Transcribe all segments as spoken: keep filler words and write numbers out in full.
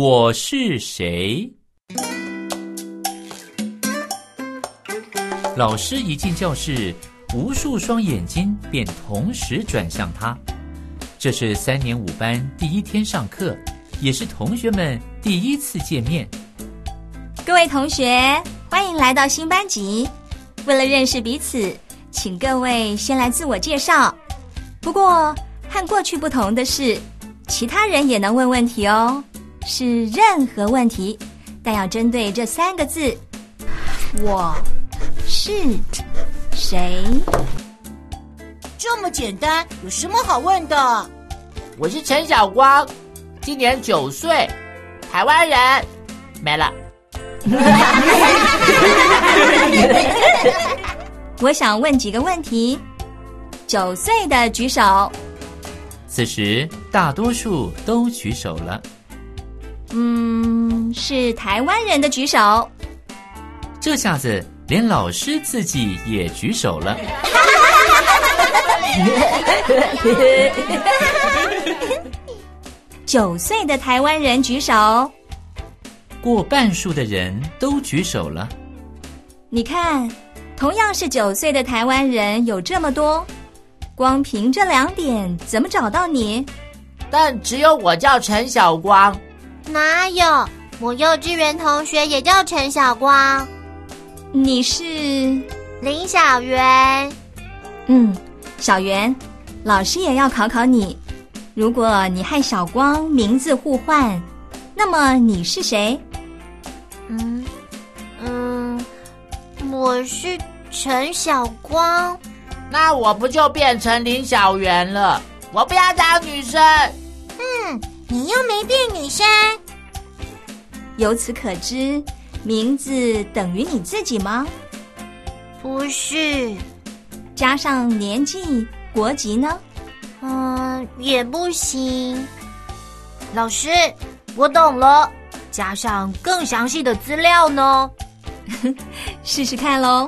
我是谁？老师一进教室，无数双眼睛便同时转向他。这是三年五班第一天上课，也是同学们第一次见面。 各位同学，欢迎来到新班级。为了认识彼此，请各位先来自我介绍。不过和过去不同的是，其他人也能问问题哦，是任何问题，但要针对这三个字：我是谁？ 这么简单，有什么好问的？ 我是陈小光，今年九岁，台湾人，没了。 我想问几个问题。九岁的举手。 此时大多数都举手了。 嗯，是台湾人的举手。 这下子连老师自己也举手了。 九岁的台湾人举手。 过半数的人都举手了。 你看，同样是九岁的台湾人有这么多，光凭这两点怎么找到你？ 但只有我叫陈小光。 哪有？我幼稚园同学也叫陈小光。 你是林小媛。 嗯，小媛，老师也要考考你。如果你和小光名字互换，那么你是谁？ 嗯嗯，我是陈小光。 那我不就变成林小媛了？我不要当女生。 嗯，你又没变女生。 由此可知，名字等于你自己吗？ 不是。 加上年纪、国籍呢？ 嗯，也不行。老师，我懂了。加上更详细的资料呢？ 试试看咯。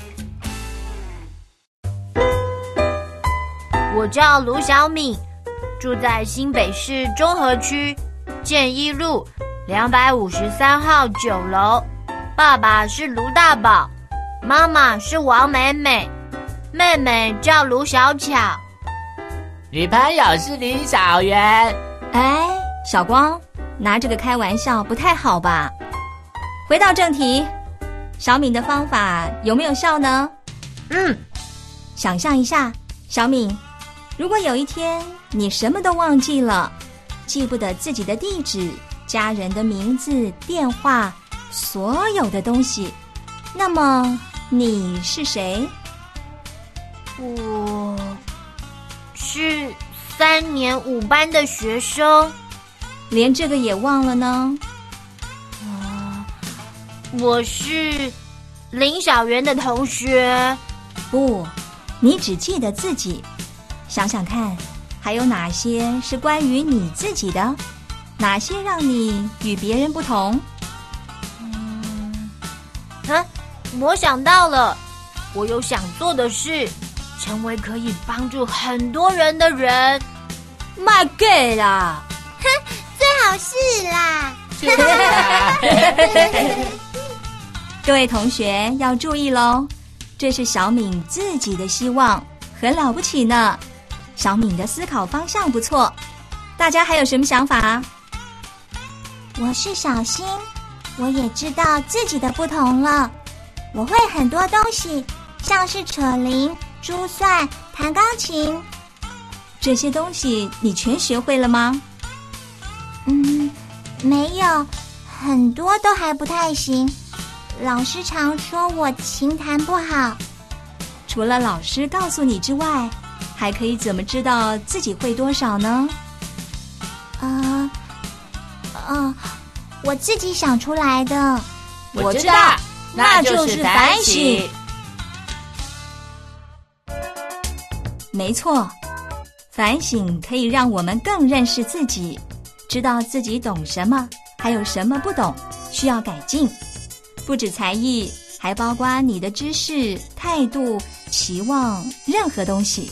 我叫卢小敏，住在新北市中和区建一路两百五十三号九楼。爸爸是卢大宝，妈妈是王美美，妹妹叫卢小巧。 女朋友是林小媛。 哎，小光，拿这个开玩笑不太好吧？回到正题，小敏的方法有没有效呢？ 嗯， 想象一下，小敏，如果有一天你什么都忘记了，记不得自己的地址、家人的名字、电话，所有的东西，那么你是谁？ 我是三年五班的学生。 连这个也忘了呢？ 呃、我是林小媛的同学。 不，你只记得自己。想想看，还有哪些是关于你自己的？哪些让你与别人不同？ 嗯，啊，我想到了，我有想做的事，成为可以帮助很多人的人。 卖给啦！ 哼，最好是啦。 各位同学要注意咯，这是小敏自己的希望，很了不起呢。小敏的思考方向不错，大家还有什么想法？ 我是小新，我也知道自己的不同了。我会很多东西，像是扯铃、珠算、弹钢琴。 这些东西你全学会了吗？ 嗯，没有，很多都还不太行。老师常说我琴弹不好。 除了老师告诉你之外，还可以怎么知道自己会多少呢？ 呃，呃，我自己想出来的。 我知道，那就是反省。 没错，反省可以让我们更认识自己，知道自己懂什么，还有什么不懂，需要改进。不止才艺，还包括你的知识、态度、期望，任何东西。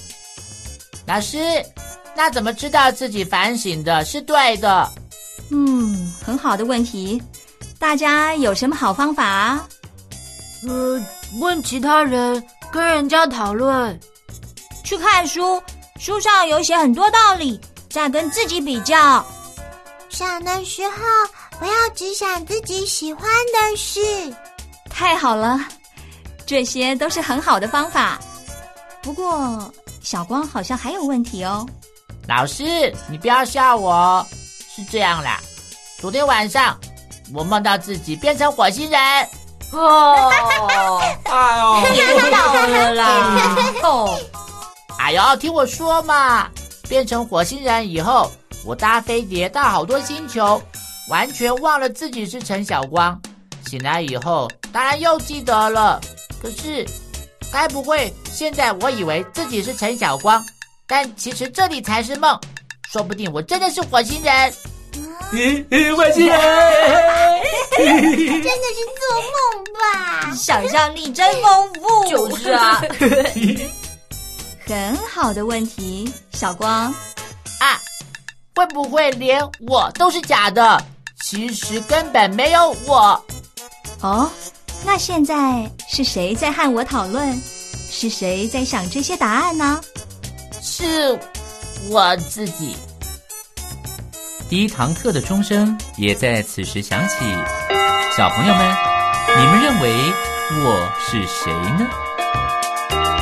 老师，那怎么知道自己反省的是对的？ 嗯， 很好的问题，大家有什么好方法啊？ 呃，问其他人，跟人家讨论。 去看书，书上有写很多道理，再跟自己比较。 想的时候不要只想自己喜欢的事。 太好了，这些都是很好的方法。不过小光好像还有问题哦。 老师，你不要笑我，是这样啦。昨天晚上我梦到自己变成火星人。 哦，哎呦， 别闹了啦！ 哦， 哎呦，听我说嘛，变成火星人以后，我搭飞碟到好多星球，完全忘了自己是陈晓光。醒来以后，当然又记得了。可是，该不会现在我以为自己是陈晓光，但其实这里才是梦，说不定我真的是火星人。 火星人， 真的是做梦吧？ 想象力真丰富。 就是啊。 很好的问题，小光。 啊，会不会连我都是假的？其实根本没有我。 哦，那现在是谁在和我讨论？是谁在想这些答案呢？ 是我自己。 第一堂课的钟声也在此时响起。小朋友们，你们认为我是谁呢？